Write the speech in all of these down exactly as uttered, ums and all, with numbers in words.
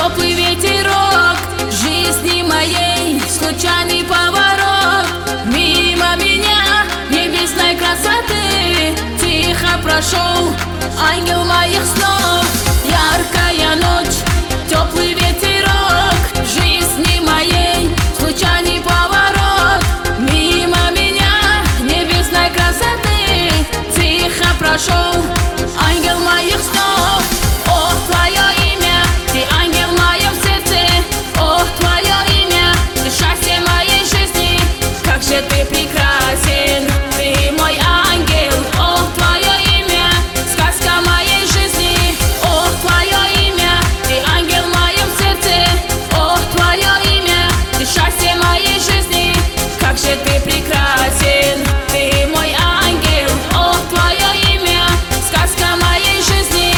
теплый ветерок жизни моей, случайный поворот. Мимо меня небесной красоты тихо прошел ангел моих снов. Яркая ночь, теплый ветерок жизни моей, случайный поворот. Мимо меня небесной красоты тихо прошел ангел моих снов. О, твое имя, ты ангел в моем сердце. О, твое имя, ты счастье моей жизни. Как же ты прекрасен, ты мой ангел. О, твое имя, сказка моей жизни. О, твое имя, ты ангел в моем сердце. О, твое имя, ты счастье моей жизни. Как же ты прекрасен, ты мой ангел. О, твое имя, сказка моей жизни.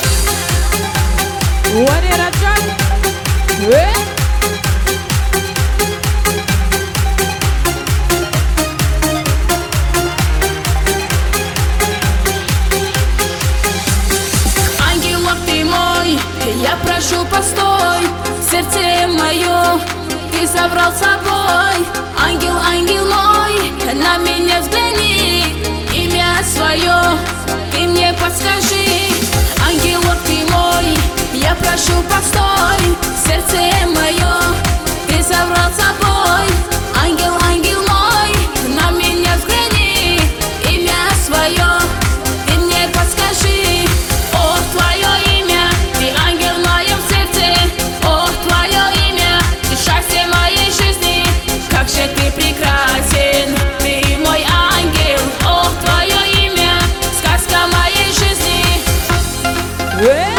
Ангелов ты мой, я прошу, постой. Сердце мое ты забрал с собой. Ангел, ангел мой, на меня взгляни. Имя свое ты мне подскажи. Ангелов ты мой, я прошу, постой. Сердце мое ты забрал с собой. Ангел, ангел мой, на меня взгляни. Имя свое ты мне подскажи. О, твое имя, ты ангел в моем сердце. О, твое имя, ты счастье моей жизни. Как же ты прекрасен, ты мой ангел. О, твое имя, сказка моей жизни.